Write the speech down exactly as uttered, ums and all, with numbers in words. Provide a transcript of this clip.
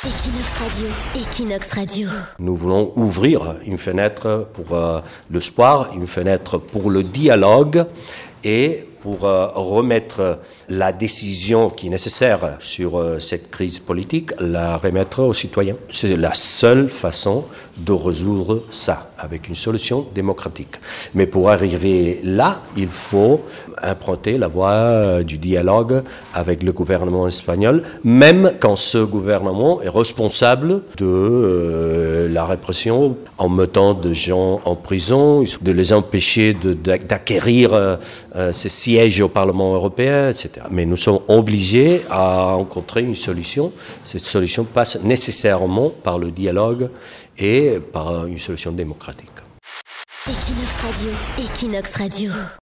Equinox Radio, Equinox Radio. Nous voulons ouvrir une fenêtre pour euh, l'espoir, une fenêtre pour le dialogue et pour euh, remettre la décision qui est nécessaire sur euh, cette crise politique, la remettre aux citoyens. C'est la seule façon de résoudre ça, avec une solution démocratique. Mais pour arriver là, il faut emprunter la voie du dialogue avec le gouvernement espagnol, même quand ce gouvernement est responsable de euh, la répression en mettant des gens en prison, de les empêcher de, d'acquérir euh, ces sièges au Parlement européen, et cetera. Mais nous sommes obligés à rencontrer une solution. Cette solution passe nécessairement par le dialogue et par une solution démocratique. Equinox Radio, Equinox Radio.